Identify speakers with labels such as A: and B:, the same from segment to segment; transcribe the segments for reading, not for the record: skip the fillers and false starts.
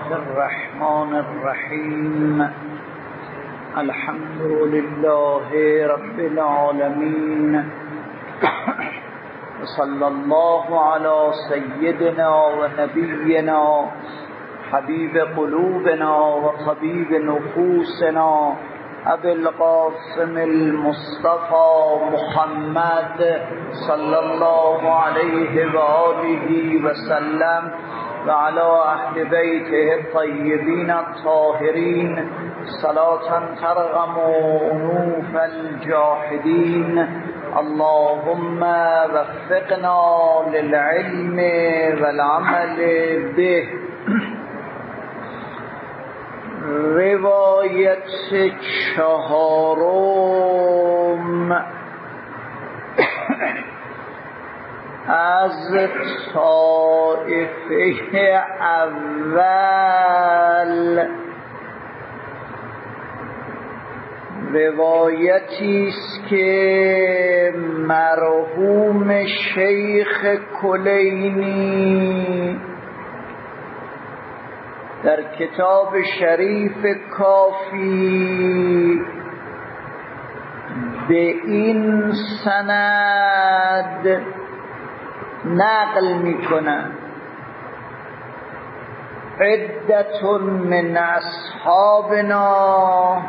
A: الرحمن الرحيم الحمد لله رب العالمين وصلى الله على سيدنا ونبينا حبيب قلوبنا وطبيب نفوسنا أبي القاسم المصطفى محمد صلى الله عليه وآله وسلم وعلى أهل بيته الطيبين الطاهرين صلاة ترغم أنوف الجاحدين. اللهم وفقنا للعلم والعمل به. روایت چهارم از طایفه اول، روایتی است که مرحوم شیخ کلینی در کتاب شریف کافی به این سند نقل میکنند: عدت من اصحابنا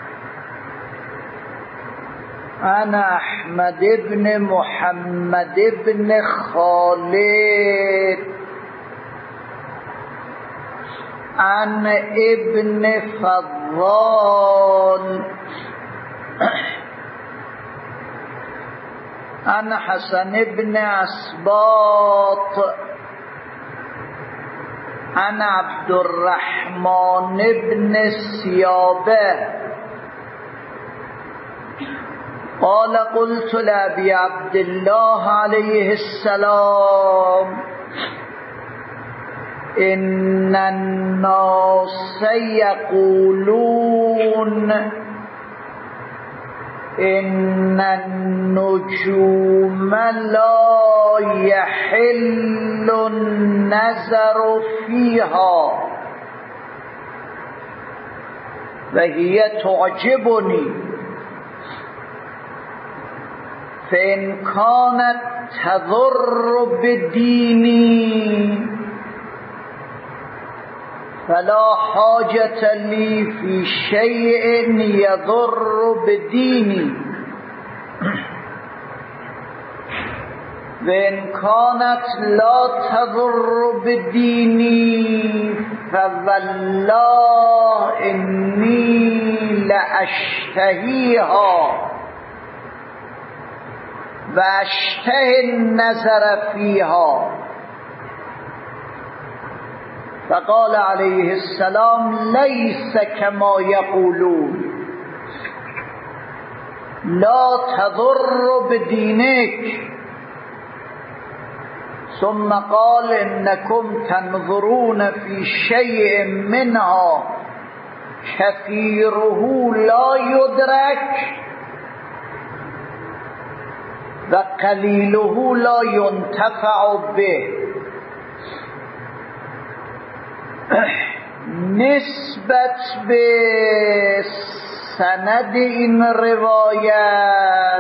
A: انا احمد ابن محمد ابن خالد عن ابن فضال عن حسن ابن اسباط عن عبد الرحمن ابن سیابه قال قلت لأبي عبد الله عليه السلام إن الناس يقولون إن النجوم لا يحل النظر فيها وهي تعجبني فإن كانت تضر بديني فلا حاجة لي في شيء يضر بديني وإن كانت لا تضر بديني فوالله إني لأشتهيها وأشتهي النظر فيها. فقال عليه السلام ليس كما يقولون لا تضر بدينك. ثم قال إنكم تنظرون في شيء منها كثيره لا يدرك وقليله لا ينتفع به. نسبت به سند این روایت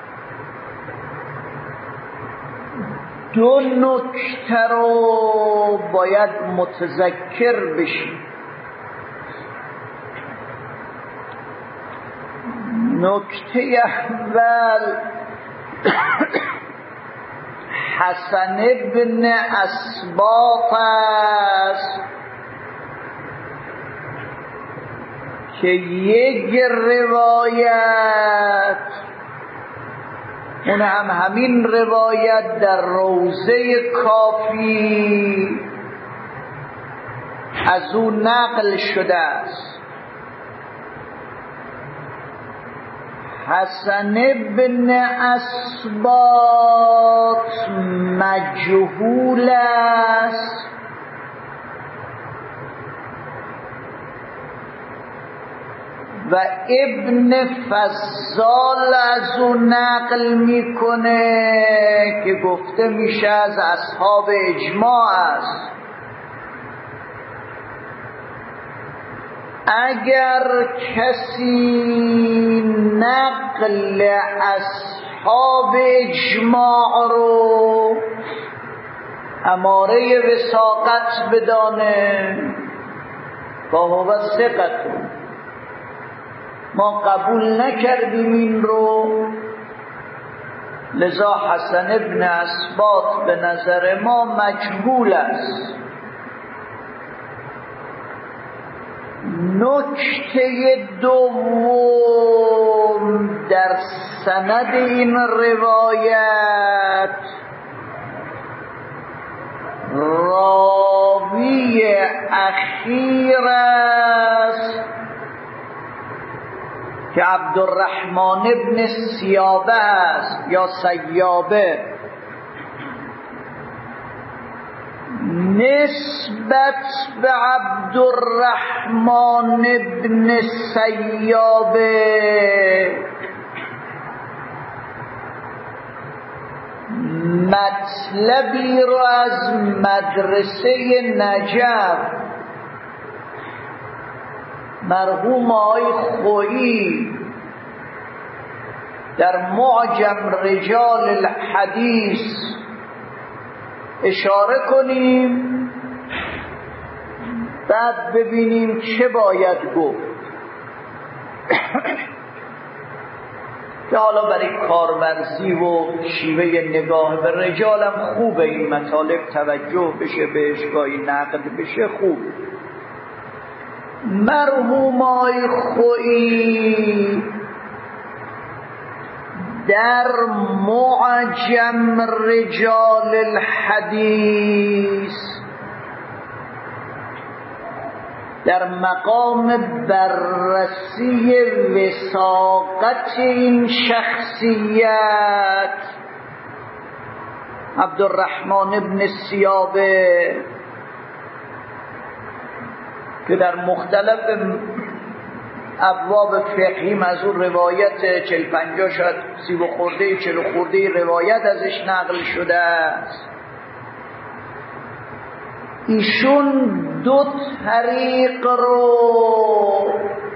A: دو نکته رو باید متذکر بشیم. نکته اول حسن ابن اسباط است که یک روایت، اون هم همین روایت در روضه کافی از او نقل شده است. حسن ابن اسباط مجهول است و ابن فضال از او نقل میکنه که گفته میشه از اصحاب اجماع است. اگر کسی نقل اصحاب اجماع رو اماره وثاقت بدانه فهو ثقة، ما قبول نکردیم این رو، لذا حسن ابن اسباط به نظر ما مجهول است. نکته دوم در سند این روایت راوی اخیر است که عبدالرحمن ابن سیابه است یا سیابه. نسبت به عبدالرحمن ابن سیابه مطلبی رو از مدرسه نجف مرحوم آقای خویی در معجم رجال الحدیث اشاره کنیم، بعد ببینیم چه باید گفت. که حالا برای کارورزی و شیوه نگاه به رجالم خوبه این مطالب توجه بشه بهش، گاهی نقد بشه، خوب. مرحوم آقای خویی در معجم رجال الحدیث در مقام بررسی وثاقت این شخصیت عبدالرحمن ابن سیابه که در مختلف ابواب فقهی از اون روایت 40-50 شاید 30 خورده 40 خورده روایت ازش نقل شده است. ایشون 2 طریق رو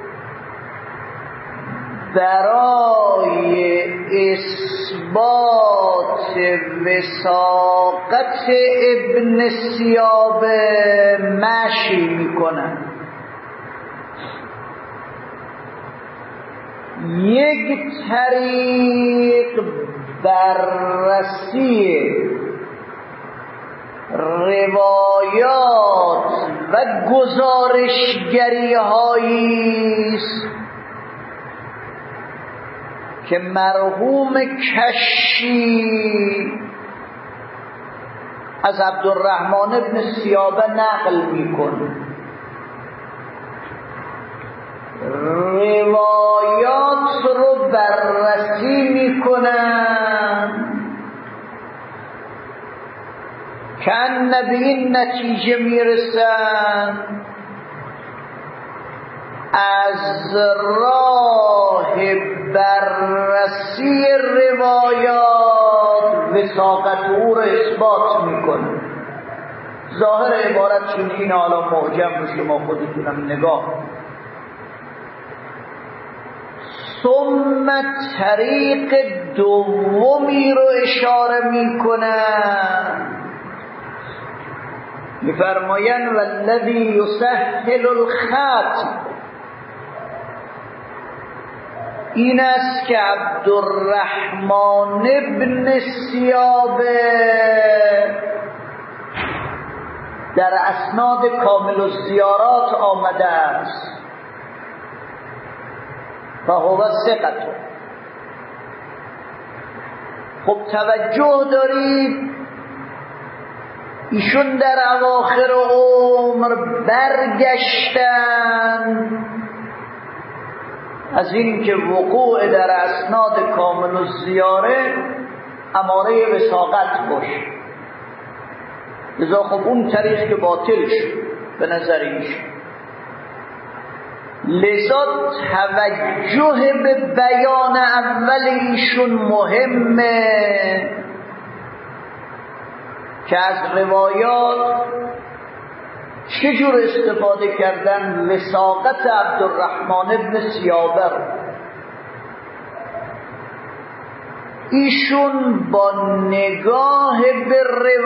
A: برای اثبات وثاقت ابن سیابه مشی میکنن. یک طریق بررسی روایات و گزارشگری هایی است که مرحوم کشی از عبدالرحمن ابن سیابه نقل میکنه. روایات رو بررسی میکنن که به این نتیجه میرسن از راه بررسی روایات وثاقت او رو اثبات میکنن. ظاهر عبارتشون اینه، حالا معجم رو شما خودتونم نگاه. ثم طریق دومی رو اشاره میکنن، میفرماین والذی یسهل الخط، این است که عبدالرحمن ابن سیابه در اسناد کامل الزیارات آمده است فهو ثقة. خب توجه دارید ایشون در اواخر عمر برگشتن از این که وقوع در اسناد کامل الزیاره اماره وثاقت باشه، لذا خب اون طریق که باطل شد به نظر ایشون. لذا توجه به بیان اول ایشون مهمه که از روایات چجور استفاده کردن وثاقت عبدالرحمن ابن سیابر. ایشون با نگاه به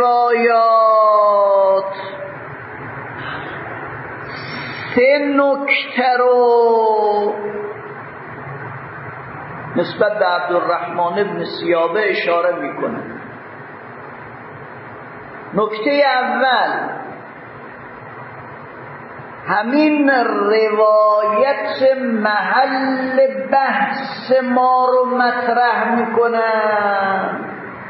A: روایات 3 نکته رو نسبت به عبدالرحمن ابن سیابه اشاره میکنه. نکته اول، همین روایت محل بحث ما رو مطرح میکنن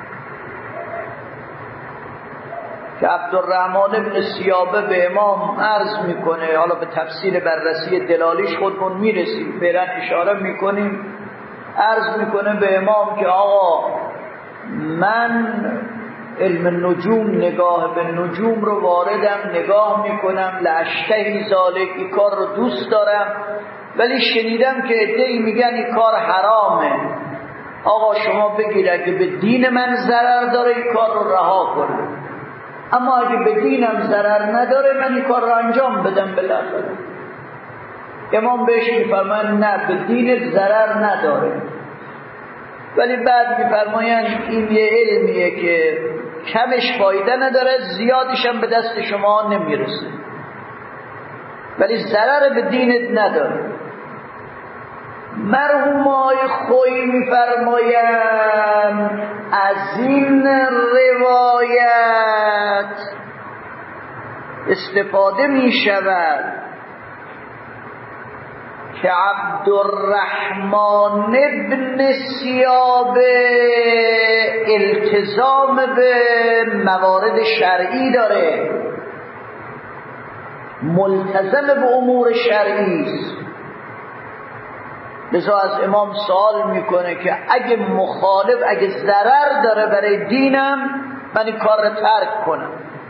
A: که عبدالرحمن ابن سیابه به امام عرض میکنه، حالا به تفصیل بررسی دلالیش خودمون میرسیم، فعلا اشاره میکنیم. عرض میکنه به امام که آقا من علم النجوم، نگاه به نجوم رو واردم، نگاه میکنم، لاشتهی ذالک، این کار رو دوست دارم، ولی شنیدم که عده‌ای میگن این کار حرامه. آقا شما بگید اگه به دین من ضرر داره این کار رو رها کنم، اما اگه به دینم ضرر نداره من این کار رو انجام بدم. بالاخره امام بهش میفرماید نه، به دین ضرر نداره، ولی بعد میفرمایند این یه علمیه که کمش فایده نداره، زیادش هم به دست شما نمیرسه، ولی ضرر به دینت نداره. مرحوم آقای خویی میفرمایند از این روایت استفاده میشود که عبدالرحمن ابن سیابه التزام به موارد شرعی داره، ملتزم به امور شرعی است. لذا از امام سوال میکنه که اگه مخالف، اگه ضرر داره برای دینم، من این کار رو ترک کنم.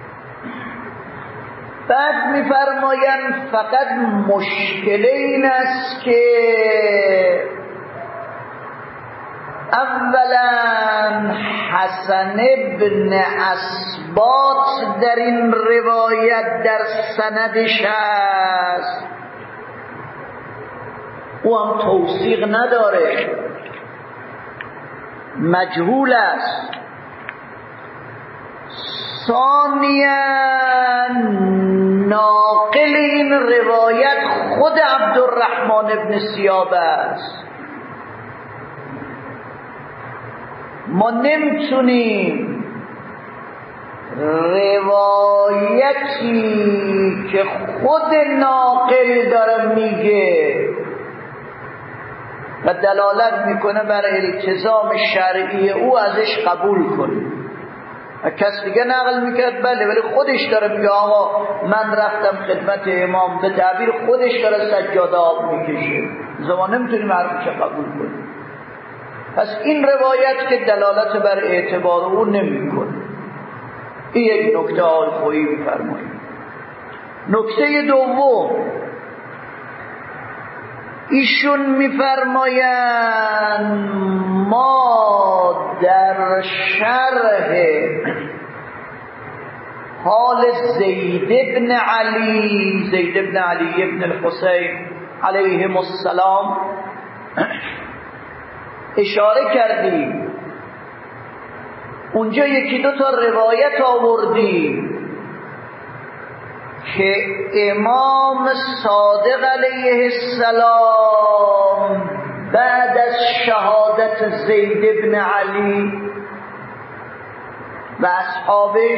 A: بعد میفرمایند فقط مشکل این است که اولا حسن ابن اسباط در این روایت در سندش هست، او هم توثیق نداره، مجهول است. ثانیاً ناقل این روایت خود عبدالرحمن ابن سیابه است. ما نمیتونیم روایتی که خود ناقل داره میگه و دلالت میکنه بر التزام شرعی او ازش قبول کنیم. کس دیگه نقل میکرد بله، ولی خودش داره میگه آقا من رفتم خدمت امام، به تعبیر خودش داره سجاده آب میکشه، زمان نمیتونیم حرفش قبول کنیم. پس این روایت که دلالت بر اعتبار او نمیکنه. این یک نکته آقای خویی میفرمایید. نکته دوم، ایشون میفرمایند ما در شرح حال زید ابن علی ابن الحسین علیهم السلام اشاره کردیم، اونجا یکی دو تا روایت آوردیم که امام صادق علیه السلام بعد از شهادت زید ابن علی و اصحابش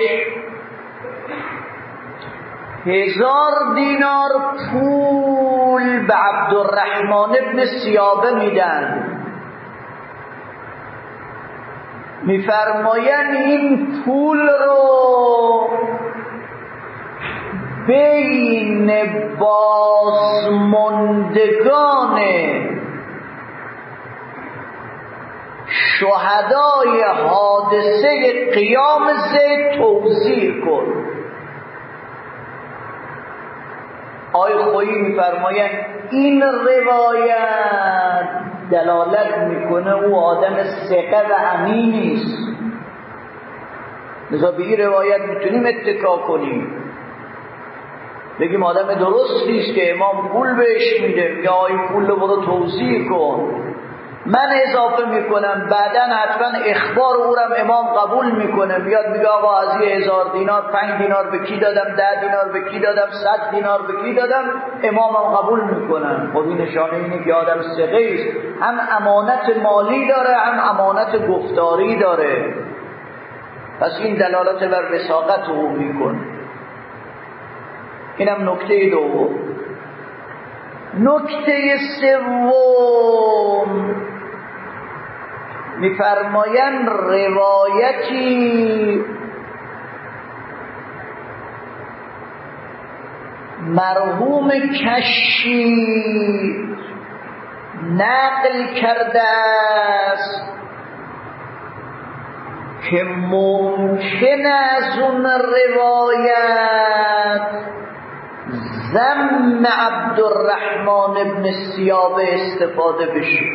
A: 1000 دینار پول به عبدالرحمن ابن سیابه میدن. میفرماین این پول رو بین بازماندگان شهدای حادثه قیام زید توزیع کن. آقای خویی میفرماید این روایت دلالت میکنه او آدم ثقه و امینی است، لذا به این روایت میتونیم اتکا کنیم. بگیم آدم درستیست که امام پول بهش میده، یا این پول رو برو توزیع کن، من اضافه میکنم، بعدا حتما اخبار اورم امام قبول میکنه، میاد میگه آقا از 1000 دینار 5 دینار به کی دادم، 10 دینار به کی دادم، 100 دینار به کی دادم، امامم قبول میکنن. خب این نشانه اینه که آدم ثقه است، هم امانت مالی داره هم امانت گفتاری داره، پس این دلالت بر وثاقت او میکنه. اینم نکته دوم. نکته سوم میفرمایند روایتی مرحوم کشی نقل کرده است که ممکن از اون روایت ذم عبدالرحمن ابن ثیاب استفاده بشه.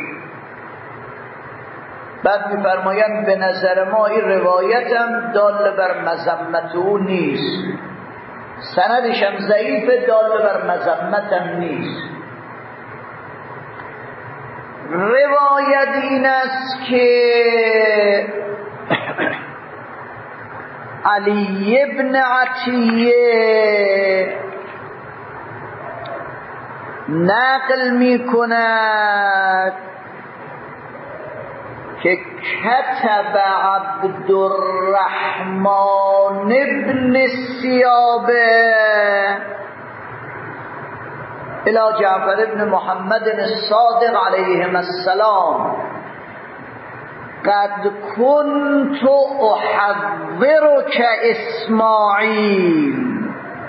A: بعد میفرمایند به نظر ما این روایت هم دال بر مذمت او نیست، سندش هم ضعیف، دال بر مذمت هم نیست. روایت این است که علی ابن عطیه نقل می کند که کتب عبدالرحمن ابن ثیابه الى جعفر ابن محمد الصادق علیهم السلام قد كنت احذرك اسماعیل.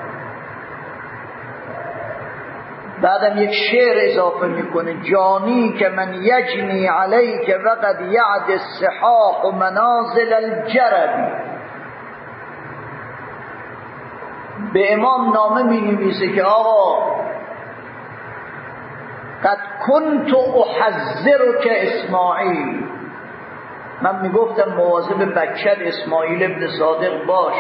A: بعدم یک شعر اضافه میکنه، جانی که من یجنی علیک وقد یعد السحاق منازل الجرب. به امام نامه می نویسه که آقا قد كنت احذرك اسماعیل، من میگفتم مواظب بچت اسماعیل ابن صادق باش.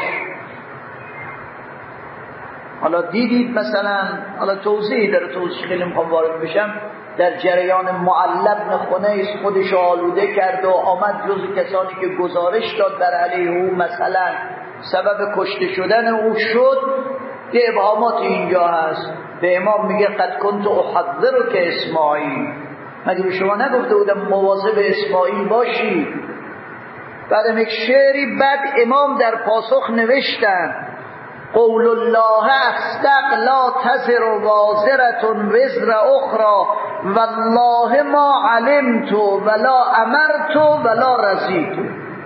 A: حالا دیدید مثلا، حالا توضیح داره، توضیح خیلی میخوام وارد بشم، در جریان معلب خنیس خودش آلوده کرد و آمد جز کسانی که گزارش داد در علیه او مثلا سبب کشته شدن او شد. یه ابهامات اینجا هست. به امام میگه قد کنت احذرک اسماعیل، مگه به شما نگفته بودم مواظب اسماعیل باشی؟ بعدم یک شعری بعد امام در پاسخ نوشتن قول الله اصدق لا تزر وازرة وزر اخرى والله ما علمت ولا امرت ولا رضیت.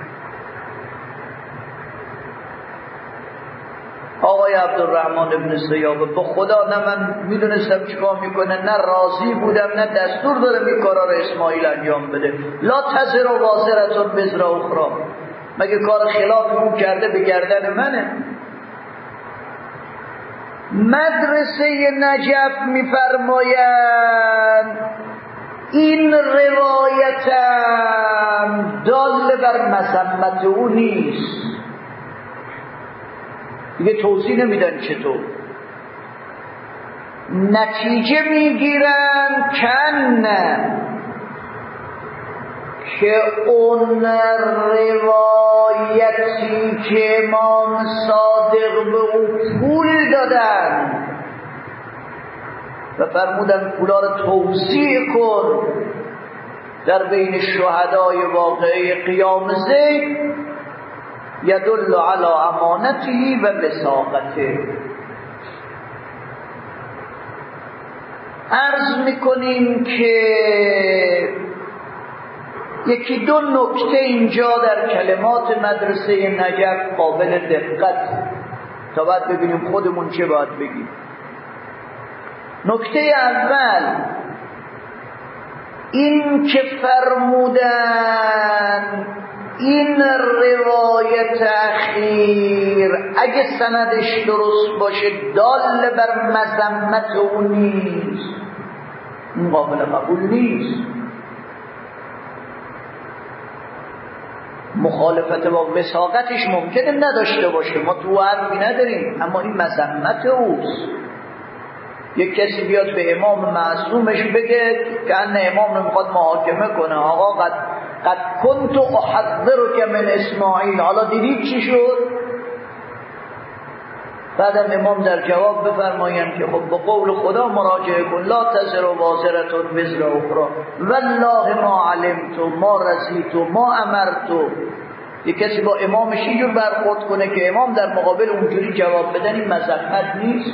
A: آقای عبدالرحمن ابن ثیابه، به خدا نه من میدونستم چیکار میکنه، نه راضی بودم، نه دستور داره این کارا رو اسماعیل انجام بده. لا تزر وازرة وزر اخرى، مگه کار خلاف اون کرده به گردن منه؟ مدرسه نجف میفرمایند این روایتم دال بر مذمت او نیست. دیگه توضیح نمیدن چطور، نتیجه میگیرن که اون روایتی که امام صادق به او پول دادن و فرمودن پولا رو توزیع کن در بین شهدای واقعه قیام زید، یدل علی امانته و وثاقته. عرض میکنیم که یکی دو نکته اینجا در کلمات مدرسه نجف قابل دقت تا بعد ببینیم خودمون چه باید بگیم. نکته اول این که فرمودن این روایت اخیر اگه سندش درست باشه دال بر مذمت او نیست، این قابل قبول نیست. مخالفت با وثاقتش ممکنه نداشته باشه، ما تو حرفی نداریم، اما این مذمت اوست. یک کسی بیاد به امام معصومش بگه که ان امام میخواد محاکمه کنه، آقا قد کنت احذرک من اسماعیل، حالا دیدید چی شد؟ بعدم امام در جواب بفرمایند که خب به قول خدا مراجعه کن، لا تزر وازرة وزر اخرى والله ما علمت ما رضیت ما امرت. یک کسی با امامش اینجور برخورد کنه که امام در مقابل اونجوری جواب بدن، این مذمت نیست؟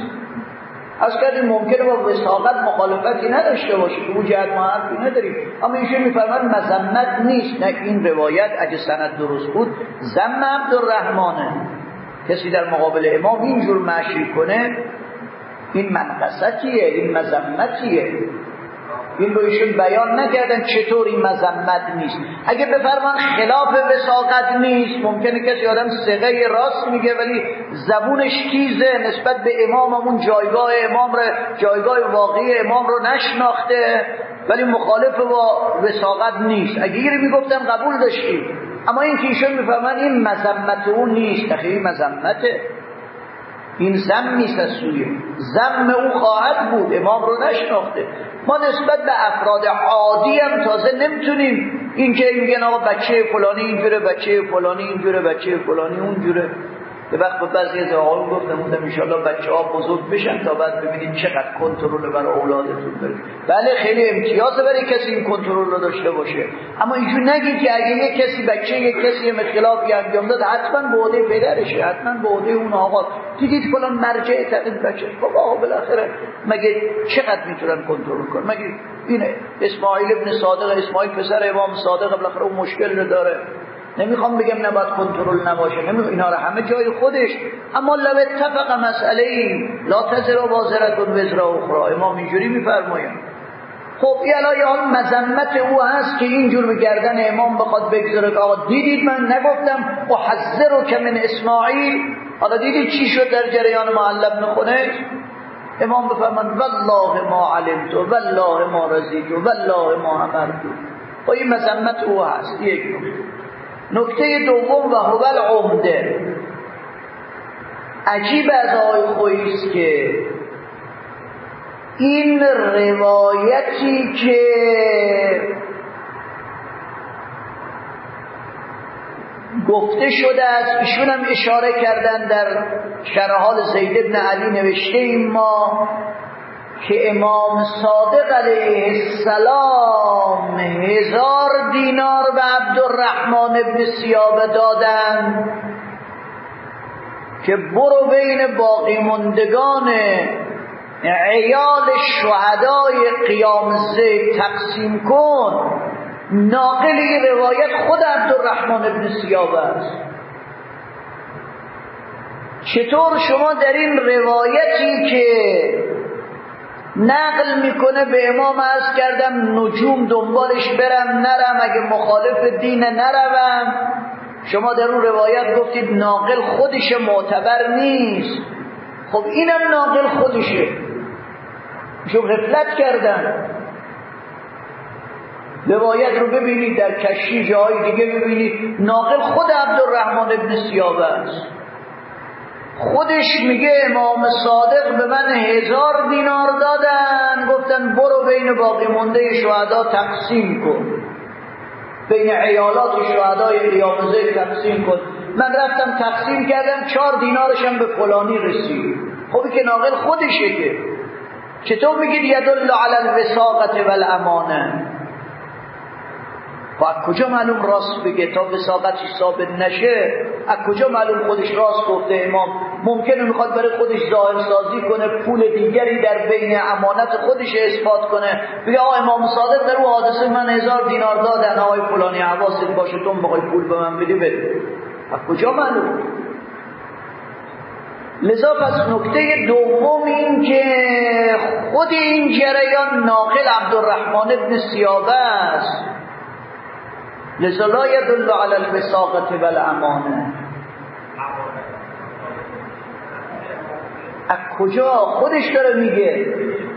A: از کردیم ممکنه با وساقت مخالفتی نداشته باشه که اون جهت ما حرفی نداریم، اما ایشون میفرمان مذمت نیست. نه، این روایت اگه سند درست بود ذم عبدالرحمنه. کسی در مقابل امام اینجور مشی کنه این منقصتیه، این مذمتیه. این رو ایشون بیان نکردن چطور این مذمت نیست. اگه بفرمان خلاف وساقت نیست، ممکنه کسی آدم صیغه راست میگه ولی زبونش تیزه نسبت به امام، همون جایگاه امام رو، جایگاه واقعی امام رو نشناخته، ولی مخالف با وساقت نیست. اگه این رو میگفتن قبول داشتیم، اما این که ایشون میفهمن این مذمت اون نیست، خیلی مذمته، این ذم نیست از سوی ذم او خواهد بود، امام رو نشناخته. ما نسبت به افراد عادی هم تازه نمیتونیم این که میگن آقا بچه فلانی اینجوره، بچه فلانی اینجوره، بچه فلانی اونجوره. یه وقت به بعضی از آقایون گفتم انشالله بچه‌ها بزرگ بشن تا بعد ببینید چقدر کنترل برای اولادتون دارید. بله خیلی امتیازه برای کسی این کنترل رو داشته باشه، اما اینجور نگید که اگه یک کسی بچه یک کسی اختلافی انجام داد حتما به عهده پدرشه، حتما به عهده اون آقا. دیدید فلان مرجع تقید بچه، بابا آقا بالاخره مگه چقدر میتونن کنترل کنن؟ مگه اینه اسماعیل ابن صادق، اسماعیل پسر امام صادق، بالاخره اون مشکل رو داره. نمیخوام بگم نباید کنترل نباشه، اینا رو همه جای خودش، اما لو اتفق مسئله این لا تزر وازرة وزر اخرى، امام اینجوری میفرماید. خب این الان مذمت او هست که اینجور به گردن امام بخواد بگذاره که آقا دیدید من نگفتم احذرک من اسماعیل، حالا دیدید چی شد در جریان معلم نخونه؟ امام بفرمان والله ما علمت والله ما رضیت والله ما امرت. خب این مذمت او هست. یک نکته دوم و هو العمده، عجیب از آقای خویی است که این روایتی که گفته شده است، ایشون هم اشاره کردن در شرح حال زید بن علی نوشته ایم ما که امام صادق علیه السلام 1000 دینار به عبدالرحمن ابن سیابه دادن که برو بین باقی ماندگان عیال شهدای قیام زید تقسیم کن. ناقل این روایت خود عبدالرحمن ابن سیابه است. چطور شما در این روایتی که نقل میکنه به امام عرض کردم نجوم دنبالش برم نرم، اگه مخالف دین نروم، شما در اون روایت گفتید ناقل خودش معتبر نیست؟ خب اینم ناقل خودشه، شو غفلت کردن. روایت رو ببینید در کشی جای دیگه ببینید، ناقل خود عبدالرحمن ابن سیابه است. خودش میگه امام صادق به من 1000 دینار دادن، گفتن برو بین باقی مونده شهدا تقسیم کن، بین عیالات شهدای قیام زید تقسیم کن. من رفتم تقسیم کردم، 4 دینارشم به فلانی رسید. خب که ناقل خودشه که چطور میگید یدل علی الوثاقه والامانه؟ و از کجا معلوم راست بگه تا وثاقتش ثابت نشه؟ از کجا معلوم خودش راست گفته امام؟ ممکنه میخواد برای خودش ظاهر سازی کنه، پول دیگری در بین امانت خودش اثبات کنه، بگه آقا امام صادق در اون حادثه من 1000 دینار دادن، آقای فلانی حواست باشه تو بخوای پول به من بدی بده. از کجا معلوم؟ لذا پس نکته دوم این که خود این جریان ناقل عبدالرحمن ابن سیابه است، لذا لا يدل على الوثاقة والامانه. از کجا خودش داره میگه؟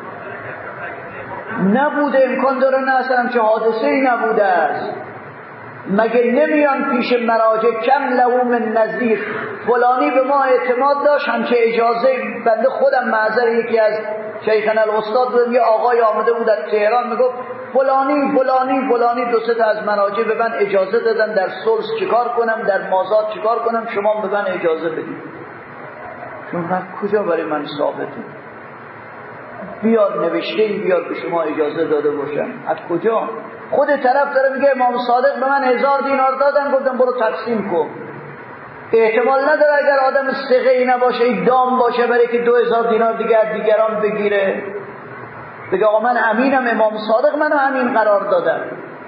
A: نبوده، امکان داره نه اصلا چه حادثه ای نبوده است. مگه نمیان پیش مراجع کم له من نظیر، فلانی به ما اعتماد داشت، همچه اجازه بنده خودم معذر یکی از شیخنا الاستاد بود یه آقای آمده بود از تهران میگفت فلانی فلانی فلانی دو سه تا از مناجع به من اجازه دادن در سلس چیکار کنم، در مازاد چیکار کنم، شما به من اجازه بدید. شما کجا برای من ثابته؟ بیار نوشته‌ای بیار که شما اجازه داده باشم. از کجا؟ خود طرف داره میگه امام صادق به من 1000 دینار دادن، گفتم برو تقسیم کن. احتمال نداره اگر آدم ثقه‌ای نباشه دام باشه برای که 2000 دینار دیگه از دیگران بگیره، بگه آقا من امینم، امام صادق منو امین قرار دادن.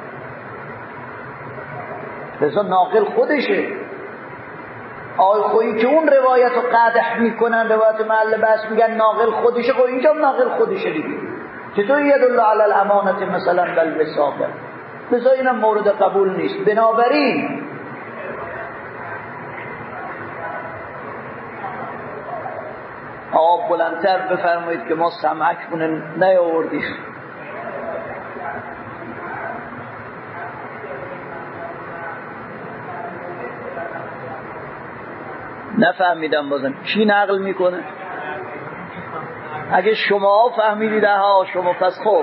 A: لذا ناقل خودشه. آقای خویی که اون روایت رو قدح میکنن، روایت محل بحث میگن ناقل خودشه، خب اینجا ناقل خودشه دیگه. چطور یدل علی الامانت مثلا بل وثاقه؟ لذا اینم مورد قبول نیست. بنابراین آقا بلندتر بفرمایید که ما سمعکمون نیاوردیم. نفهمیدم بازم کی نقل میکنه؟ اگه شما فهمیدید ها شما پس خوب.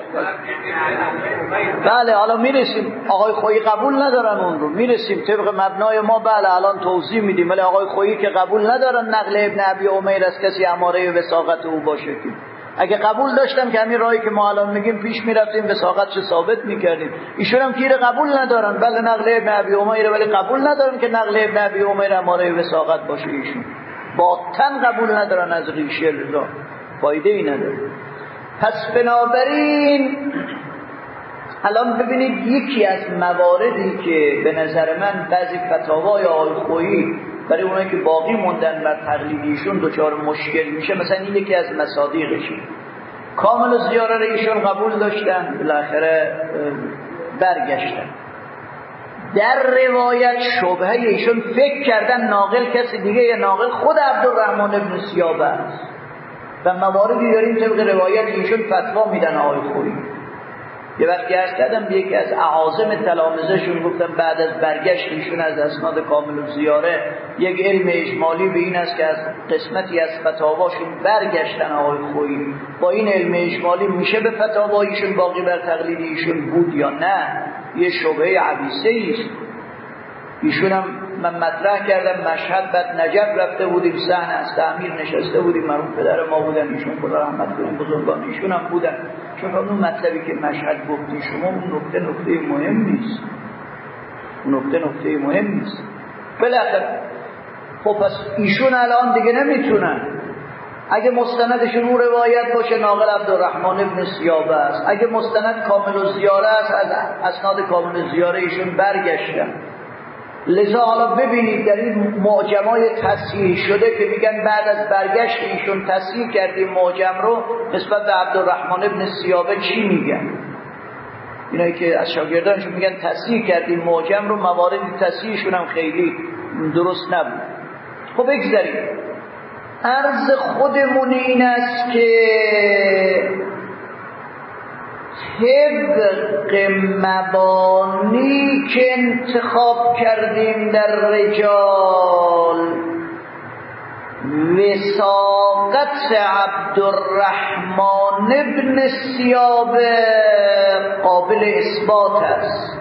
A: بله حالا میرسیم. آقای خویی قبول ندارن اون رو، میرسیم طبق مبنای ما. بله الان توضیح میدیم. ولی آقای خویی که قبول ندارن نقل ابن ابی عمیر از کسی اماره وثاقت او باشه. که اگه قبول داشتم که همین راهی که ما الان میگیم پیش میرفتیم وثاقت چه ثابت میکردیم. ایشون هم گیر قبول ندارن. بله نقل ابن ابی عمیر، ولی قبول ندارن که نقل ابن ابی عمیر اماره وثاقت باشه. ایشون باطن قبول ندارن از ریشه، لذا فایده ای نداره. پس بنابراین الان ببینید یکی از مواردی که به نظر من بعضی فتاوای آقای خویی برای اونایی که باقی موندن بر تقلیدیشون دچار مشکل میشه، مثلا این یکی از مصادیقشه. کامل زیاره را ایشون قبول داشتن، بالاخره برگشتن. در روایت شبهه ایشون فکر کردن ناقل کسی دیگه یا ناقل خود عبدالرحمن ابن سیابه است و مواردی داریم طبق روایت ایشون فتوا میدن آقای خویی. یه وقتی عرض کردم به یکی از اعاظم تلامذه‌شون گفتم بعد از برگشت ایشون از اسناد کامل الزیاره یک علم اجمالی به این است که از قسمتی از فتاواشون برگشتن آقای خویی. با این علم اجمالی میشه به فتاوایشون باقی بر تقلید ایشون بود یا نه؟ یه شبهه عویصه‌ای است. ایشون هم من مطرح کردم مشهد بعد نجف رفته بودیم، صحن از تعمیر نشسته بودیم، مرحوم پدر ما بودن، ایشون خدا رحمت کنه بزرگان ایشون هم بودن. چون اون مطلبی که مشهد گفتی شما اون نکته مهم نیست، اون نکته مهم نیست. بالاخره خب پس ایشون الان دیگه نمیتونن. اگه مستندشون اون روایت باشه ناقل عبدالرحمن ابن سیابه است، اگه مستند کامل الزیاره است از اسناد کامل الزیاره ایشون برگشتن. لذا حالا ببینید در این معجمای تصحیح شده که میگن بعد از برگشت ایشون تصحیح کردیم معجم رو، نسبت به عبدالرحمن ابن سیابه چی میگن؟ اینایی که از شاگردانشون میگن تصحیح کردیم معجم رو، موارد تصحیحشون هم خیلی درست نبود. خب بگذاریم. عرض خودمون این است که طبق مبانی که انتخاب کردیم در رجال، وثاقت عبدالرحمن ابن سیابه قابل اثبات است.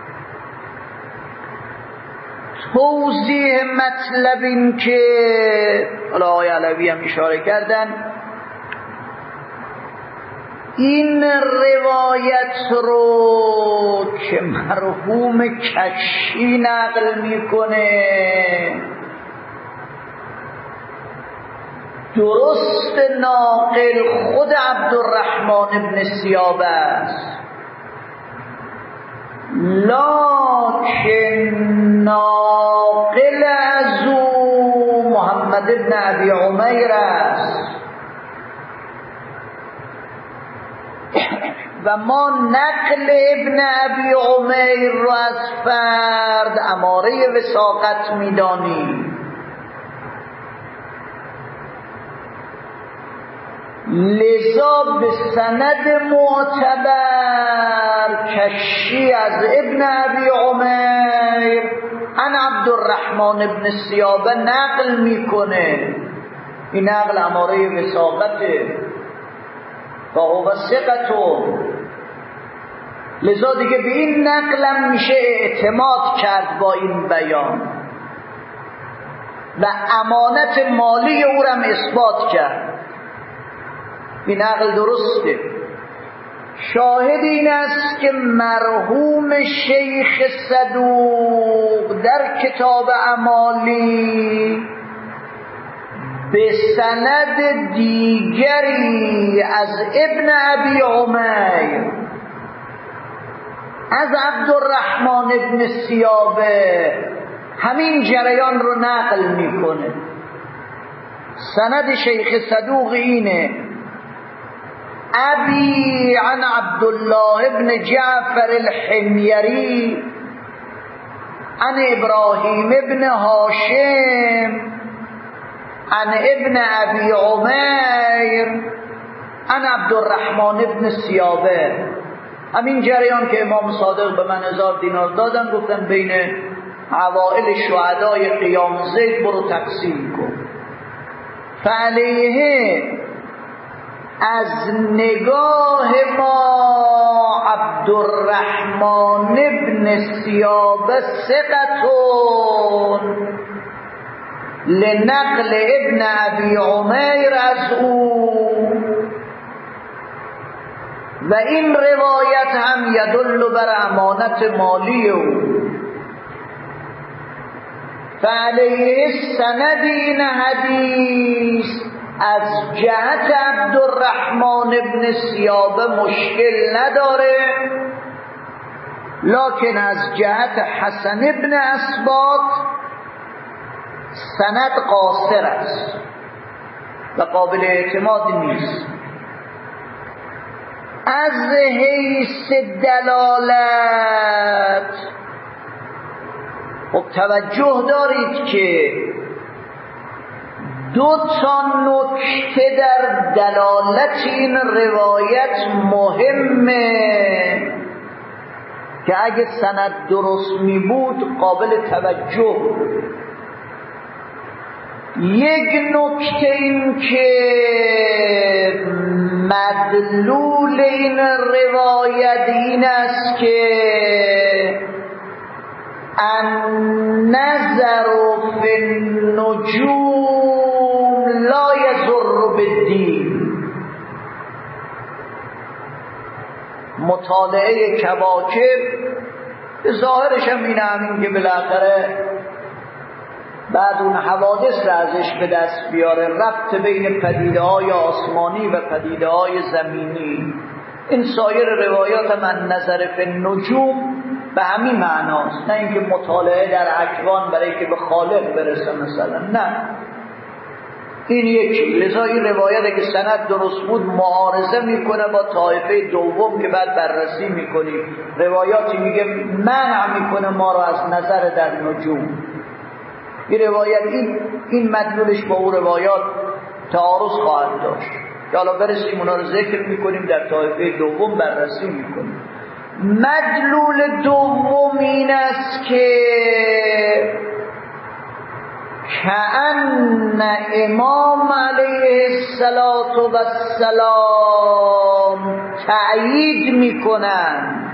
A: توضیح مطلب این که حالا آقای علوی هم اشاره کردن، این روایت رو که مرحوم کشی نقل میکنه درست ناقل خود عبدالرحمن ابن سیابه است، لکن ناقل از او محمد ابن ابی عمیر است و ما نقل ابن ابی عمیر رو از فرد اماره وثاقت میدانیم. لذا به سند معتبر کشی از ابن ابی عمیر عن عبدالرحمن ابن سیابه نقل میکنه. این نقل اماره وثاقته. و هو ثقتون. لذا دیگه به این نقلم میشه اعتماد کرد با این بیان و امانت مالی او را اثبات کرد. این نقل درسته. شاهد این است که مرحوم شیخ صدوق در کتاب اعمالی به سند دیگری از ابن ابی عمیر از عبدالرحمن ابن سیابه همین جریان رو نقل میکنه. سند شیخ صدوق اینه: ابی عن عبدالله ابن جعفر الحمیری عن ابراهیم ابن هاشم عن ابن ابی عمیر عن عبدالرحمن ابن سیابه. همین جریان که امام صادق به من 1000 دینار دادن، گفتن بین اوائل شهدای قیام زید برو تقسیم کن. فعلیه از نگاه ما عبدالرحمن ابن سیابه ثقتون لنقل ابن ابی عمیر از او و این روایت هم یدل بر امانت مالی او. فعلیه سند این حدیث از جهت عبدالرحمن ابن سیابه مشکل نداره، لکن از جهت حسن ابن اسباط سند قاصر است و قابل اعتماد نیست. از حیث دلالت خب توجه دارید که 2 نکته در دلالت این روایت مهمه که اگه سند درست می بود قابل توجه. یک نکته این که مدلول این روایت این است که النظر فی النجوم لا یضر بالدین. مطالعه کواکب ظاهرش هم اینه، همین که بالاخره بعد اون حوادث را ازش به دست بیاره، ربط بین پدیده‌های آسمانی و پدیده‌های زمینی. این سایر روایات هم النظر فی النجوم به همین معناست، نه اینکه مطالعه در اکوان برای که به خالق برسه مثلا، نه. این یکی. لذا این روایت که سند درست بود معارضه میکنه با طایفه دوم که بعد بررسی میکنیم. روایاتی میگه منع میکنه ما رو از نظر در نجوم. این روایت این مدلولش با اون روایات تعارض خواهد داشت که حالا برسیم اونا رو ذکر میکنیم، در طایفه دوم بررسی میکنیم. مدلول دوم این است که کأن امام علیه السلام تأیید میکنن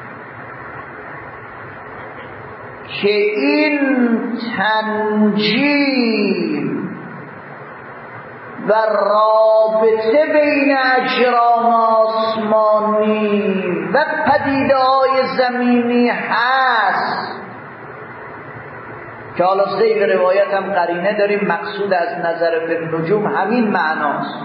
A: که این تنجیم و رابطه بین اجرام آسمانی و پدیده‌های زمینی هست که حالا ذیل روایت هم قرینه داریم. مقصود از نظر به نجوم همین معناست.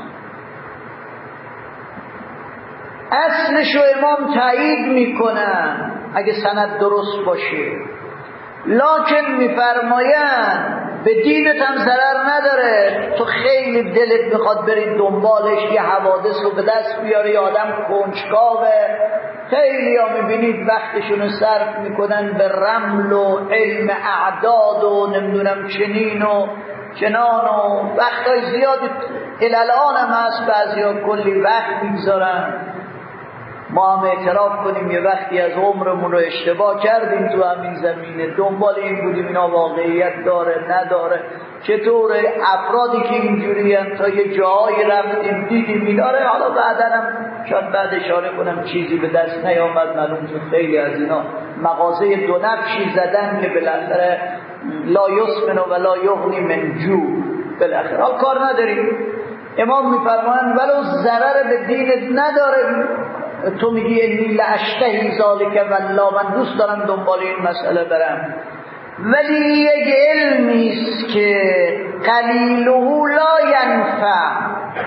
A: اصلشو امام تایید میکنن اگه سند درست باشه، لکن میفرماین به دینت هم ضرر نداره. تو خیلی دلت میخواد برید دنبالش، یه حوادث رو به دست بیاره، یه آدم کنجکاوه. خیلی ها میبینید وقتشون صرف میکنن به رمل و علم اعداد و نمیدونم چنین و چنان و وقتای زیادی الان هم هست، بعضی ها کلی وقت میگذارن. ما هم اعتراف کنیم یه وقتی از عمرمون رو اشتباه کردیم تو همین زمینه، دنبال این بودیم اینا واقعیت داره نداره، چطوره افرادی که اینجوری هم تا یه جایی رفتیم دیدیم میداره، حالا بعدا هم شاید بعد اشاره کنم چیزی به دست نیامد، معلوم شد خیلی از اینا مغازه دو نقشی زدن که بالاخره لا یسمن و لا یغنی من جوع. بالاخره کار نداریم. امام میفرمایند ولو ضرر به دینت نداره، تو میگی انی لاشتهی ذالک والله، من دوست دارم دنبال این مسئله برم، ولی یک علمی است که قلیله لا ینفع،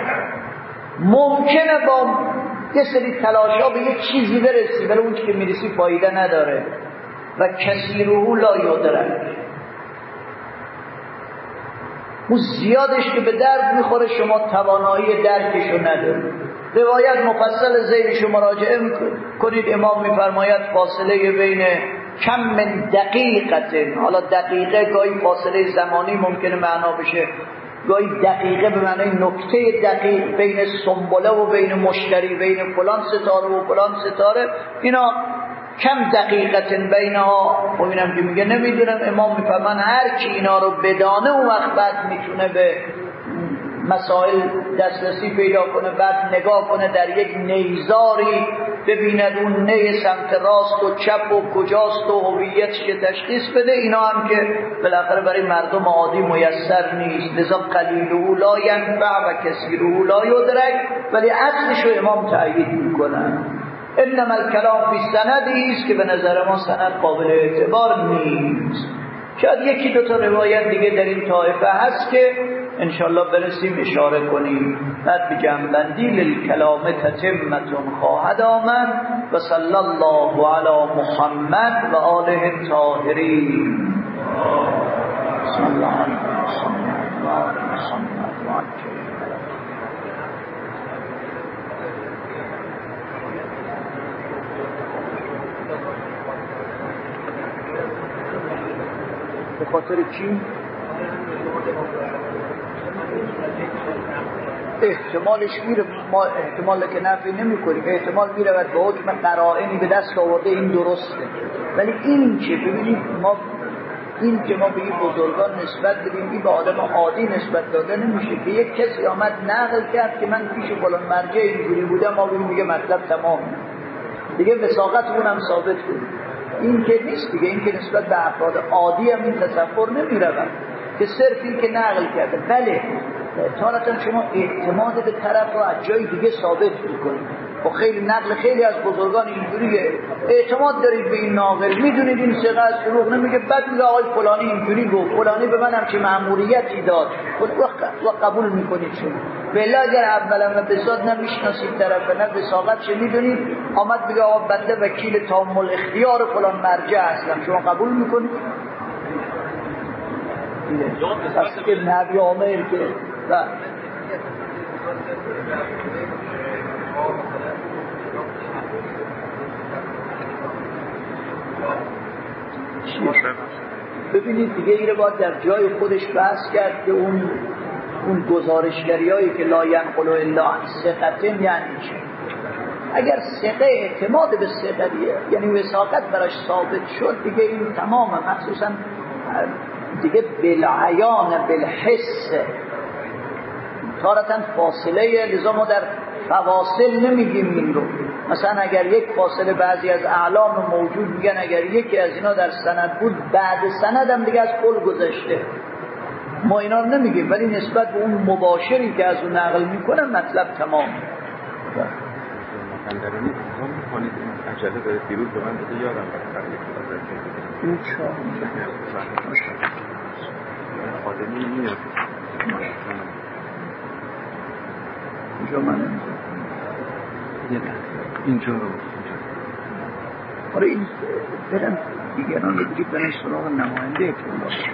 A: ممکنه با یه سری تلاشا به یک چیزی برسی ولی اون که میرسی فایده نداره، و کثیره لا یدرک، اون زیادش که به درد میخوره شما توانایی درکشو ندارید. روایت مفصل زیرشو مراجعه کنید. امام میفرماید فاصله بین کم من دقیقه، حالا دقیقه گاهی فاصله زمانی ممکنه معنا بشه، گاهی دقیقه به معنی نکته دقیق بین سنبله و بین مشتری، بین فلان ستاره و فلان ستاره، اینا کم دقیقت بینها. خب اینم که میگه نمیدونم، امام میفرمان هر کی اینا رو بدانه اون وقت بعد میتونه به مسائل دسترسی پیدا کنه، بعد نگاه کنه در یک نیزاری ببیند اون نی سمت راست و چپ و کجاست و هویتش تشخیص بده. اینا هم که بالاخره برای مردم عادی میسر نیست، لذا قلیله لا ینفع و کثیره لا یدرک، ولی اصلش رو امام تأیید میکنن. انما الکلام فی سندی است که به نظر ما سند قابل اعتبار نیست. شاید یکی دو تا روایت دیگه در این طایفه هست که انشالله برسیم اشاره کنیم. بعد به جنبندی للکلام تتمتون خواهد آمد. و صلی الله علی محمد و آله الطاهرین. صلی الله علیه و آله. به خاطر چی؟ احتمالش میره، ما احتمال که نفی نمی کنیم، احتمال میره و به حکم قرائنی به دست آورده این درسته. ولی این که ببینید ما این که ما به این بزرگان نسبت بدیم، این به آدم عادی نسبت داده نمیشه که یک کسی آمد نقل کرد که من پیش فلان مرجع اینجوری بودم، ما ببینیم دیگه مطلب تمام دیگه وثاقت اونم ثابت کنیم. این که نیست دیگه، این که نسبت به افراد عادی هم این تصور نمی‌رود که صرف این که نقل کرده. بله تارتاً شما اعتماد به طرف رو از جای دیگه ثابت می‌کنید. با خیلی نقل خیلی از بزرگان اینجوریه، اعتماد دارید به این ناقل، میدونید این ثقه از دروغ نمیگه، بعد میگه آقای فلانی اینجوری گفت، فلانی به من همچین مأموریتی داد و قبول میکنید. شما بله اگر اولا و بساد نمیشناسید طرف و نه وثاقت چه میدونید، آمد بگه آقا بنده وکیل تامل اختیار فلان مرجع هستم، شما قبول میکنید؟ پس که نبی عامر که ببینید دیگه اینه باید در جای خودش بحث کرد که اون گزارشگری هایی که لا ینقل الا عن ثقة یعنی چه؟ اگر ثقه اعتماد به ثقه یعنی وثاقت براش ثابت شد دیگه این تمامه، مخصوصا دیگه بالعیان بالحس تارتاً فاصله، لذا ما در فواصل نمیگیم این رو. مثلا اگر یک فاصله بعضی از اعلام موجود میگن اگر یکی از اینا در سند بود بعد سند هم دیگه از کل گذشته، ما اینا رو نمیگیم، ولی نسبت به اون مباشری که از اون نقل میکنه مطلب تمام.
B: عجله داره دیروز به من بده یادم
A: این چه؟
B: خادمی میاد
A: اینجا من
B: اینجا
A: آره این برم دیگران رو بگید برن سراغ نماینده که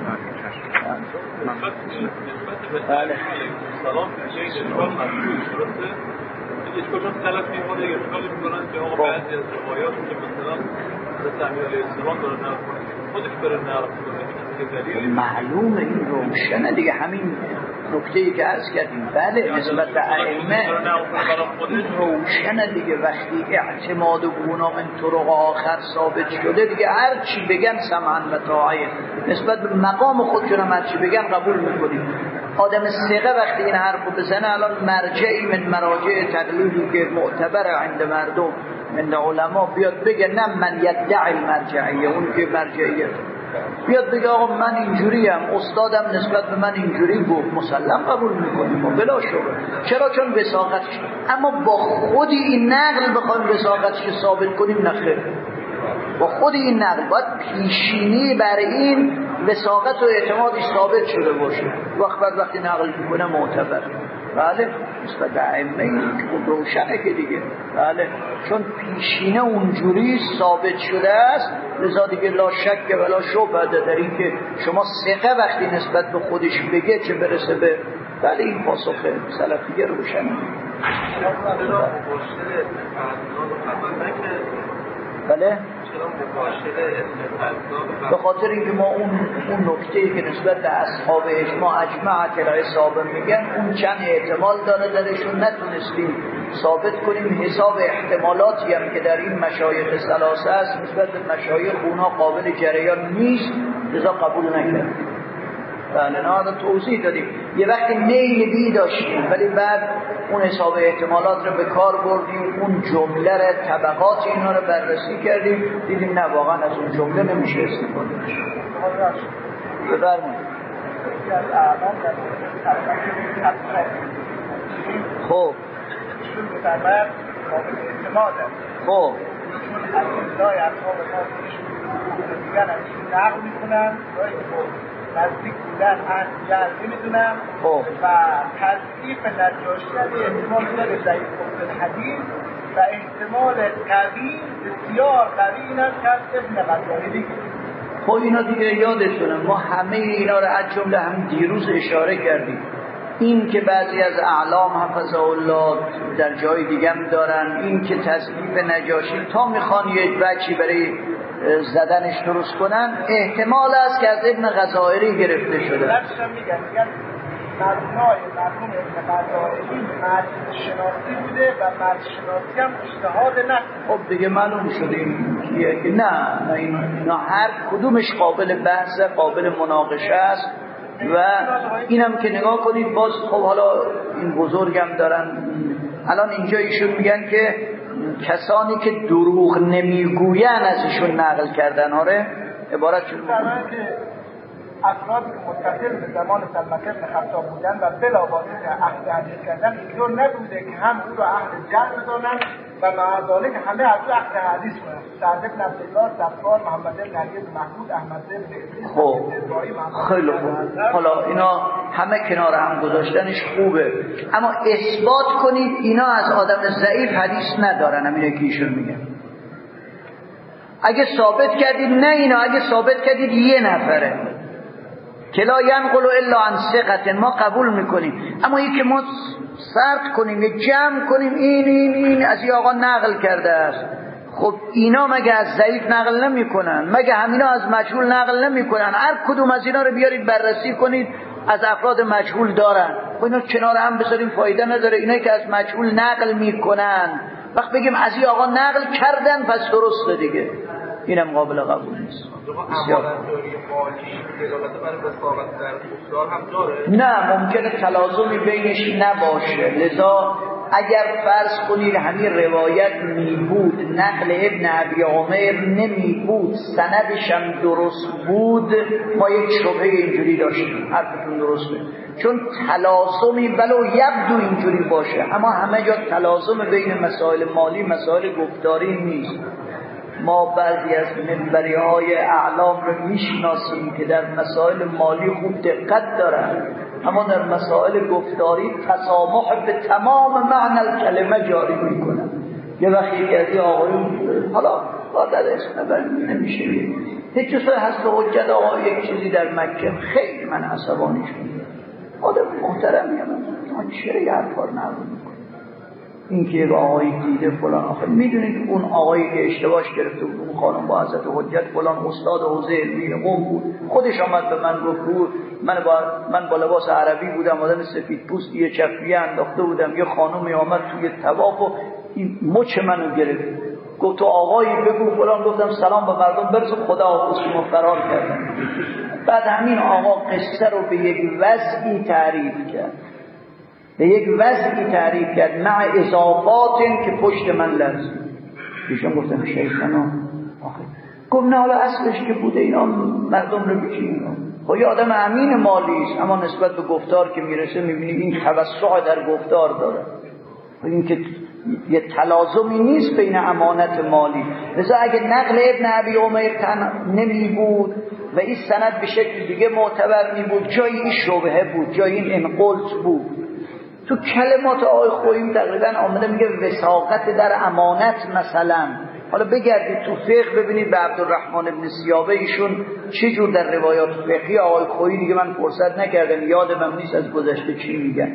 A: بله
C: سلام اشکال مشهوری درسته؟ اشکال چون طلب میمونه اشکال میکنن که آقا بعضی از روایات که مثلا حضرت امیر علیه السلام داره نقل کنه خودش بره نقل کنه،
A: معلومه این روشنه دیگه، همین نکته‌ای که عرض کردیم. بله نسبت به ائمه این روشنه دیگه، وقتی اعتماد گونا من طرق آخر ثابت شده دیگه هر چی بگن سمعا و طاعه، نسبت به مقام خودشون هم هر چی بگن قبول میکنیم. آدم ثقه وقتی این حرفو بزنه، الان مرجعی من مراجع تقلیدی که معتبر عند مردم عند علما بیاد بگه نه من یدعی المرجعیه، اون که مرجعیت بیاد بگه آقا من اینجوریم، استادم نسبت به من اینجوری گفت، مسلم قبول میکنیم و بلا شبه. چرا؟ چون وثاقتش. اما با خود این نقل بخوایم وثاقتش ثابت کنیم نخیر. با خود این نقل باید پیشینی بر این وثاقت و اعتمادش ثابت شده باشه. وقتی نقل میکنه معتبر. بله نسبت به ائمه این روشنه که دیگه. بله چون پیشینه اونجوری ثابت شده است، لذا دیگه لا شک ولا شبهه در این که شما ثقه وقتی نسبت به خودش بگه چه برسه به بله این پاسخ سلفیه روشنه. بله به خاطر اینکه ما اون نکته‌ای که نسبت به اصحاب اجماع اجماع کلای ثابت میگن اون چند احتمال داره درشون نتونستیم ثابت کنیم، حساب احتمالاتی هم که در این مشایخ ثلاثه است نسبت به مشایخ اونها قابل جریان نیست، لذا قبول نکردیم. بله نه توضیح دادیم یه وقتی میل بی داشتیم ولی بعد اون حساب احتمالات رو به کار بردیم، اون جمله رو طبقات اینا رو بررسی کردیم، دیدیم نه واقعا از اون جمله نمیشه استفاده بشه. بفرمایید. خب خب
D: نزدیک بودن اهل میدونم و تصدیق نجاشی احتمال داره ضعیف الحدیث و احتمال قوی بسیار قوی این است که ابن غزالی دیگه.
A: خب اینا دیگه یادتونه ما همه اینا رو از جمله هم دیروز اشاره کردیم، این که بعضی از اعلام حفظه الله در جای دیگه هم دارن، این که تصدیق نجاشی تا میخوان یک بچی برای زدنش درست کنن احتمال است که از ابن غزائری گرفته شده.
D: درشم میگن مبنای مرحوم ابن غزائری مرد شناسی بوده و مرد شناسی هم اجتهاد نه.
A: خب دیگه معلوم شده این کیه که نه اینا هر کدومش قابل بحث قابل مناقشه است و اینم که نگاه کنید باز خب حالا این بزرگم دارن الان اینجا ایشون میگن که کسانی که دروغ نمیگوین از ایشون نقل کردن. آره عبارتشون
D: که افرادی که متصل به زمان سلمک بن خطاب بودن و بلاواسطه اهل حدیث کردن اینطور نبوده که هم او را اهل جهل بدانند و مع ذلک همه از او اهل حدیث کنند. سعد بن عبدالله، صفوان، محمد بن علی بن محمود، احمد بن ادریس، ابراهیم.
A: خیلی خوب. حالا اینا همه کنار هم گذاشتنش خوبه، اما اثبات کنید اینا از آدم ضعیف حدیث ندارن. همینه که ایشون میگن اگه ثابت کردید نه اینا اگه ثابت کردید یه نفره که لا ینقل الا عن ثقة ما قبول میکنیم، اما این که ما سرد کنیم یک جمع کنیم این از این آقا نقل کرده است، خب اینا مگه از ضعیف نقل نمیکنن؟ مگه همینا از مجهول نقل نمیکنن؟ هر کدوم از اینا رو بیارید بررسی کنید از افراد مجهول دارن، خب اینا کنار هم بذاریم فایده نداره. اینایی که از مجهول نقل میکنن وقت بگیم از این آقا نقل کردن پس درسته دیگه، اینم قابل قبول نیست. نه ممکنه تلازمی بینش نباشه، لذا اگر فرض کنید همین روایت می بود نقل ابن ابی عمر نمی بود سندش هم درست بود ما یک شبهه اینجوری داشتیم. حرفتون درسته، چون تلازمی ولو یبدو اینجوری باشه اما همه جا تلازم بین مسائل مالی مسائل گفتاری نیست. ما بعضی از منبری‌های اعلام رو میشناسیم که در مسائل مالی خوب دقت دارن اما در مسائل گفتاری تسامح به تمام معنی الکلمه جاری میکنن. یه وقتی یکی از این آقایون حالا در اسم نمیشه هیچ چیزی هست به حجت آقا یک چیزی در مکه خیلی من عصبانی شدم، آدم محترمی من چرا یه حرفا رو نقل میکنم این که آقایی دیده فلان. آخه میدونید اون آقایی که اشتباهش گرفته بود اون خانم با حضرت حجت فلان استاد حوزه علمی قم بود، خودش آمد به من گفت بود من با لباس عربی بودم آدم سفید پوست یه چفیه انداخته بودم، یه خانمی آمد توی طواف و این مچ منو گرفت. گفت تو آقایی بگو فلان، گفتم سلام به مردم برسون، خدا حافظ، شما فرار کردن. بعد همین آقا قصه رو به یک وضعی تعریف کرد، به یک وضعی تعریف کرد مع اضافات که پشت من لرزید. ایشون گفتم شیخنا آخه گفت نه حالا اصلش که بوده اینا مردم رو بچینن. خب یه آدم امین مالی است، اما نسبت به گفتار که میرسه میبینی این توسع در گفتار داره. این که یه تلازمی نیست بین امانت مالی. لذا اگه نقل ابن ابی عمیر نمی بود و این سند به شکل دیگه معتبر می بود، جای این شبهه بود، جای این انقلت بود. تو کلمات آقای خویی تقریبا آمده میگه وثاقت در امانت مثلا. حالا بگردید تو فقه ببینید به عبدالرحمن ابن سیابه ایشون چه جور در روایات فقهی آقای خویی، دیگه من فرصت نکردم یادم نیست از گذشته چی میگن.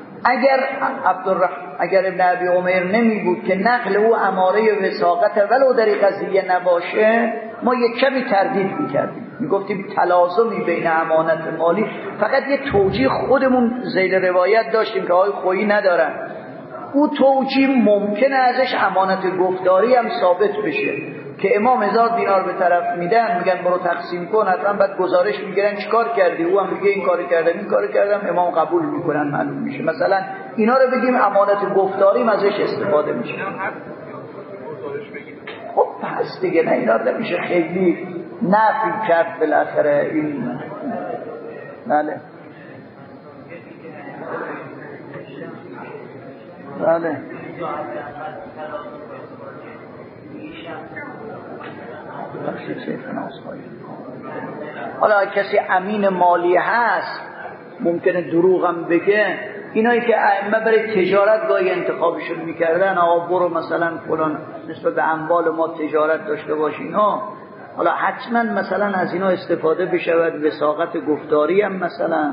A: اگر ابن ابی عمیر نمی بود که نقل او اماره وثاقت ولو در قضیه نباشه، ما یک کمی تردید میکردیم، میگفتیم تلازمی بین امانت مالی. فقط یه توجیه خودمون ذیل روایت داشتیم که آقای خویی ندارن. او توجیه ممکنه ازش امانت گفتاری هم ثابت بشه که امام 1000 دینار به طرف میدن، میگن برو تقسیم کن، حتما بعد گزارش میگیرن چیکار کردی، او هم میگه این کارو کردم این کارو کردم، امام قبول میکنن، معلوم میشه. مثلا اینا رو بگیم امانت گفتاری ازش استفاده میشه. خب پس دیگه نه اینا رو نمیشه خیلی نفی کرد بالاخره این. بله بله حالا کسی امین مالی هست ممکنه دروغ هم بگه. اینایی که ائمه برای تجارت گاهی انتخابشون میکردن، آقا برو مثلا فلان نسبت به اموال ما تجارت داشته باشین ها، حالا حتما مثلا از اینا استفاده بشود، وثاقت گفتاری هم مثلا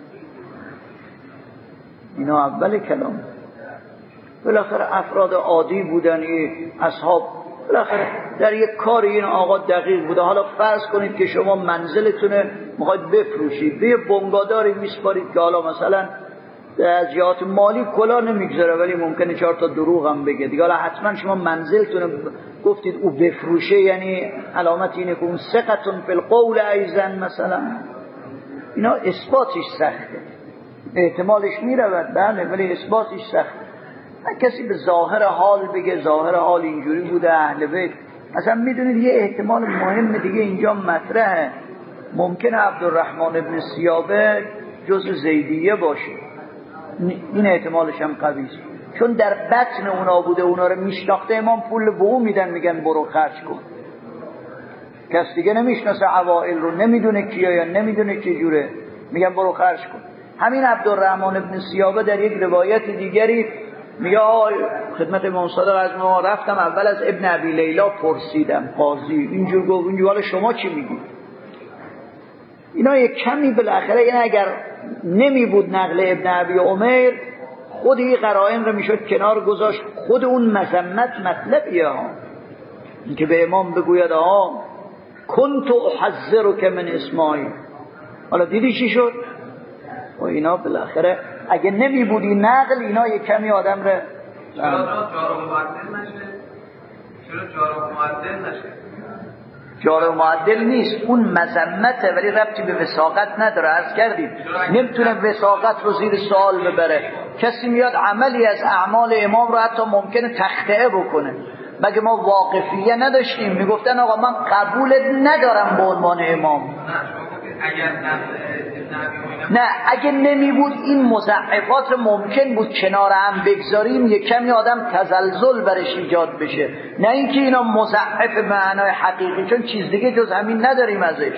A: اینا اول کلام. بالاخره افراد عادی بودن، اصحاب بالاخره در یک کار این آقا دقیق بوده. حالا فرض کنید که شما منزلتونه میخواید بفروشید، به یه بنگاداری میسپارید که حالا مثلا از جهات مالی کلا نمیگذاره ولی ممکنه 4 تا دروغ هم بگه دیگه. حالا حتما شما منزلتونه گفتید او بفروشه، یعنی علامت اینه که اون ثقتون فی القول ایزن مثلا. اینا اثباتش سخته، احتمالش میرود بله ولی اثباتش سخته. کسی به ظاهر حال بگه ظاهر حال اینجوری بوده اهل بیت. اصلا میدونید یه احتمال مهم دیگه اینجا مطرحه، ممکنه عبدالرحمن ابن سیابه جزء زیدیه باشه. این احتمالش هم قویه، چون در بطن اونا بوده، اونا رو میشناخته، امام پول به او میدن میگن برو خرج کن. کس دیگه نمیشناسه عوائل رو، نمیدونه کیه یا نمیدونه چه جوره، میگن برو خرج کن. همین عبدالرحمن ابن سیابه در یک روایت دیگری میگه خدمت امام صادق از ما رفتم، اول از ابن ابی لیلا پرسیدم، قاضی اینجور گفت، اینجور حالا شما چی میگید؟ اینا یک کمی بالاخره، این اگر نمی بود نقل ابن ابی عمیر، خود این قرائن رو میشد کنار گذاشت. خود اون مذمت مطلبیه ها، این که به امام بگوید کنت احذرک من اسماعیل، حالا دیدی چی شد؟ و اینا بالاخره اگه نمی بود این نقل، اینا یک کمی آدم رو
E: چرا جار و معدل نشه؟ چرا جار و معدل نشه؟
A: جار و معدل نیست، اون مذمته ولی ربطی به وثاقت نداره. عرض کردیم نمیتونه وثاقت رو زیر سوال ببره. کسی میاد عملی از اعمال امام رو حتی ممکنه تخطئه بکنه، مگه ما واقفیه نداشتیم؟ میگفتن آقا من قبولت ندارم به عنوان امام. نه اگه نمی بود این مضاعفات ممکن بود کنار هم بگذاریم، یک کمی آدم تزلزل برش ایجاد بشه، نه اینکه اینا مضاعف به معنای حقیقی، چون چیز دیگه جز همین نداریم ازش.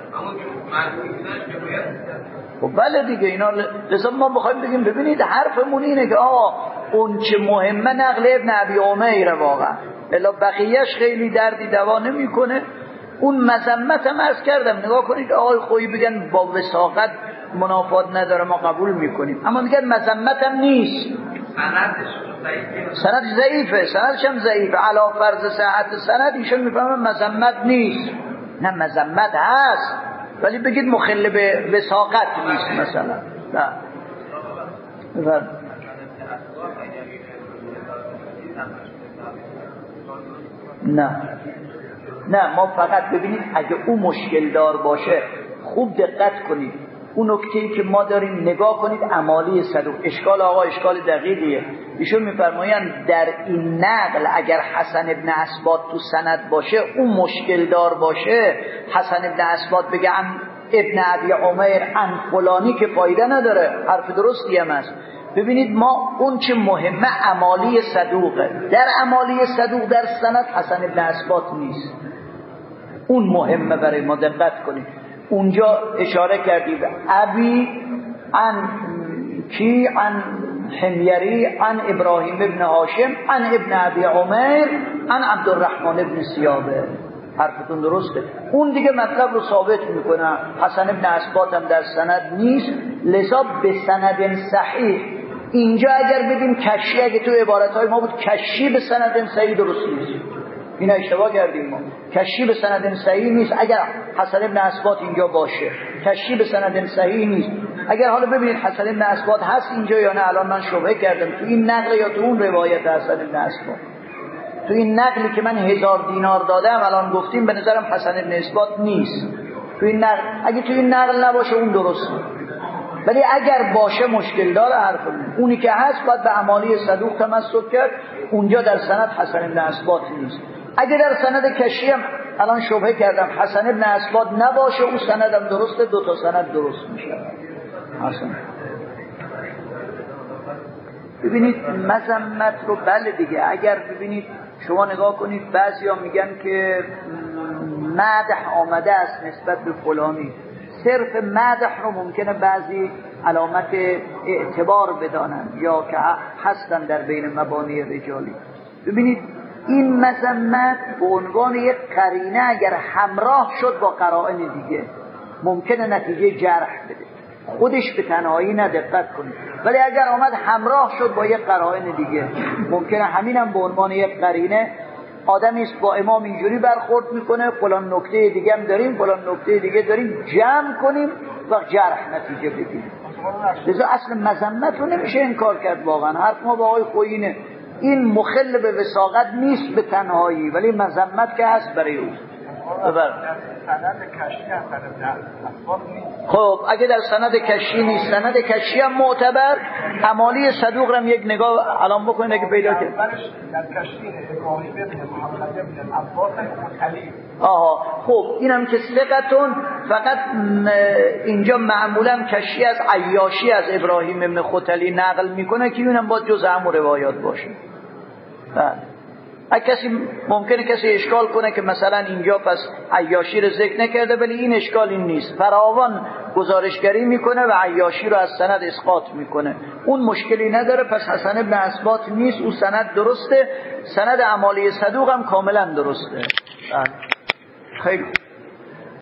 A: خب بله دیگه، اینا لذا ما بخوایم بگیم ببینید حرفمون اینه که اون چه مهمه نقل ابن ابی عمیر واقعا، الا بقیهش خیلی دردی دوا نمیکنه. اون مذمت هم عرض کردم، نگاه کنید آقای خویی بگن با وثاقت منافات نداره ما قبول میکنیم، اما میگن مذمت هم نیست، سند ضعیفه، سندش هم ضعیفه، علا فرض صحت سند ایشون میفهمن مذمت نیست. نه مذمت هست ولی بگید مخل به وثاقت نیست مثلا. نه نه ما فقط ببینید اگه او مشکل دار باشه خوب دقت کنید اون نکته‌ای که ما داریم نگاه کنید امالی صدوق. اشکال آقا اشکال دقیقیه. ایشون میفرمایند در این نقل اگر حسن ابن اسباط تو سند باشه اون مشکل دار باشه حسن ابن اسباط بگه ابن ابی عمیر عن فلانی که فایده نداره، حرف درستی هم است. ببینید ما اون چه مهمه امالی صدوقه. در امالی صدوق در سند حسن ابن اسباط نیست، اون مهمه برای ما دقت کنید. اونجا اشاره کردید ابی عن کی عن حمیری عن ابراهیم ابن هاشم عن ابن ابی عمیر عن عبدالرحمن ابن سیابه. حرفتون درسته، اون دیگه مطلب رو ثابت میکنه. حسن ابن اسباط هم در سند نیست، لذا به سند صحیح. اینجا اگر بگیم کشی، اگه تو عبارتهای ما بود کشی به سند صحیح درست نیست، این اشتباه کردیم ما. کشی به سند صحیح نیست. اگر حسن ابن اسباط اینجا باشه کشی به سند صحیح نیست. اگر حالا ببینید حسن ابن اسباط هست اینجا یا نه، الان من شبهه کردم تو این نقل یا تو اون روایت حسن ابن اسباط. تو این نقلی که من 1000 دینار دادم الان گفتیم به نظرم حسن ابن اسباط نیست تو این نقل. اگه تو این نقل نباشه اون درسته، ولی اگر باشه مشکل داره حرفمون. اونی که هست باید به امالی صدوق تمسک کرد. اونجا در سند حسن ابن اسباط نیست. اگه در سند کشی هم الان شبهه کردم حسن ابن اسباط نباشه اون سندم درسته، دو تا سند درست میشه. حسن ببینید مذمت رو بله دیگه. اگر ببینید شما نگاه کنید بعضیا میگن که مدح آمده است نسبت به فلانی، صرف مدح رو ممکنه بعضی علامت اعتبار بدانن یا که هستن در بین مبانی رجالی. ببینید این مذمت به عنوان یک قرینه اگر همراه شد با قرائن دیگه ممکنه نتیجه جرح بده، خودش به تنهایی ندقت کنید، ولی اگر آمد همراه شد با یک قرائن دیگه ممکنه همینم به عنوان یک قرینه آدمی است با امام اینجوری برخورد میکنه، فلان نکته دیگه هم داریم، فلان نکته دیگه داریم، جمع کنیم و جرح نتیجه بگیریم. لذا اصل مذمت رو نمیشه انکار کرد. واقعا حرف ما با آقای خویینه، این مخل به وساقت نیست به تنهایی، ولی مذمت که هست برای او. خب اگه در سند کشی نیست، سند کشی هم معتبر. امالی صدوق هم یک نگاه الان بکنید اگه پیدا کنید. خب اینم که ثقتون، فقط اینجا معمولا کشی از عیاشی از ابراهیم ابن ختلی نقل میکنه که اینم باید جز همون روایات باشه. کسی ممکنه کسی اشکال کنه که مثلا اینجا پس عیاشی رو ذکر نکرده، ولی این اشکال این نیست. فراوان گزارشگری میکنه و عیاشی رو از سند اسقاط میکنه، اون مشکلی نداره. پس حسن ابن اسباط نیست، اون سند درسته. سند امالی صدوق هم کاملا درسته. خیلی